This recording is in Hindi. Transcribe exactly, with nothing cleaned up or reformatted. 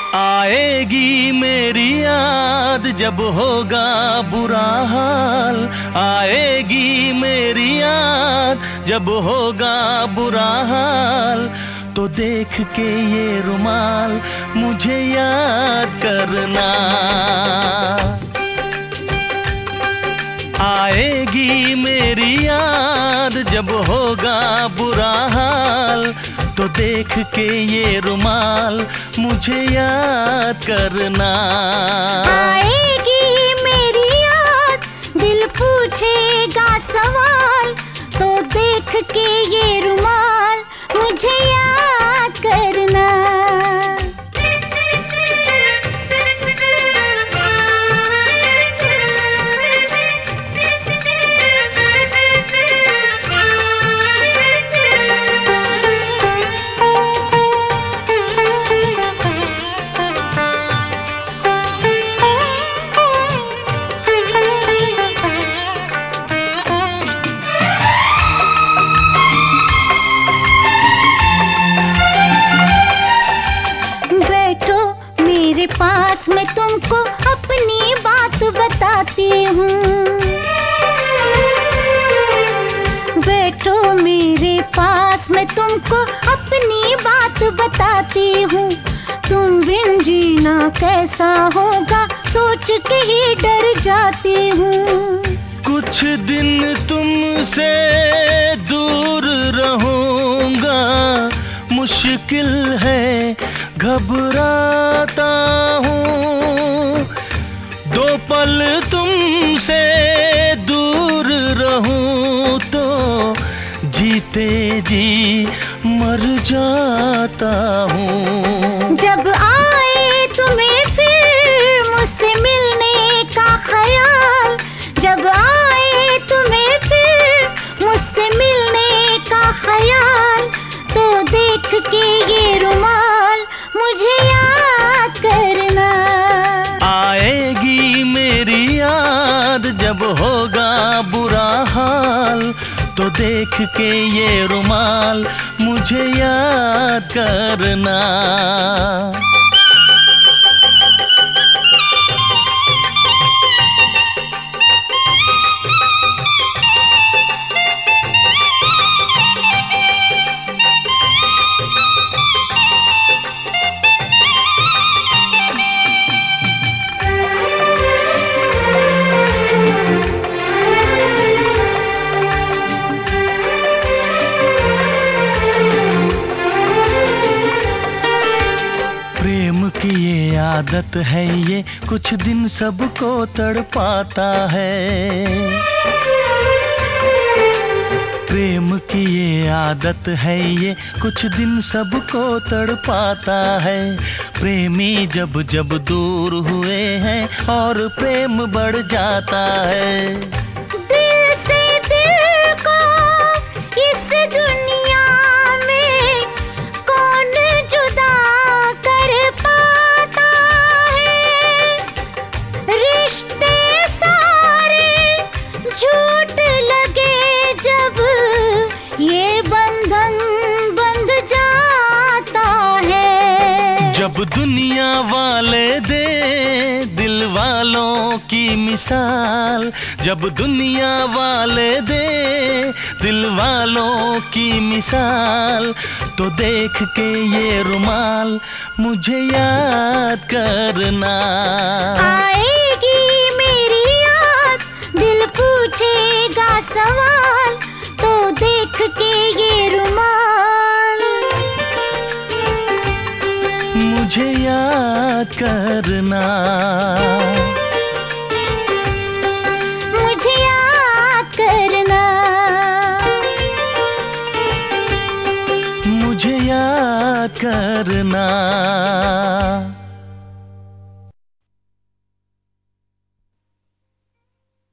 आएगी मेरी याद जब होगा बुरा हाल, आएगी मेरी याद जब होगा बुरा हाल, तो देख के ये रुमाल मुझे याद करना। आएगी मेरी याद जब होगा बुरा हाल, तो देख के ये रुमाल मुझे याद करना। आएगी मेरी याद, दिल पूछेगा सवाल, तो देख के ये रुमाल मुझे याद करना। मेरे पास मैं तुमको अपनी बात बताती हूँ। बैठो मेरे पास मैं तुमको अपनी बात बताती हूँ। तुम बिन जीना कैसा होगा सोच के ही डर जाती हूँ। कुछ दिन तुमसे दूर रहूँगा, मुश्किल है घबराता हूँ। दो पल तुमसे दूर रहूँ तो जीते जी मर जाता हूँ। जब आए तुम्हें फिर मुझसे मिलने का ख्याल, जब आए तुम्हें फिर मुझसे मिलने का ख्याल, तो देख के ये रुमाल मुझे याद करना। आएगी मेरी याद जब होगा बुरा हाल, तो देख के ये रुमाल मुझे याद करना। प्रेम की ये आदत है, ये कुछ दिन सबको तड़पाता है। प्रेम की ये आदत है, ये कुछ दिन सबको तड़पाता है। प्रेमी जब जब दूर हुए हैं और प्रेम बढ़ जाता है। दिल से दिल को इस दुनिया में कौन जुदा कर पाता है। रिश्ते सारे झूठ लगे जब ये बंधन बंध जाता है। जब दुनिया वाले दे दिल वालों की मिसाल, जब दुनिया वाले दे दिल वालों की मिसाल, तो देख के ये रुमाल मुझे याद करना। आएगी मेरी याद, दिल पूछेगा सवाल, तो देख के ये रुमाल मुझे याद करना। मुझे याद करना। मुझे याद करना।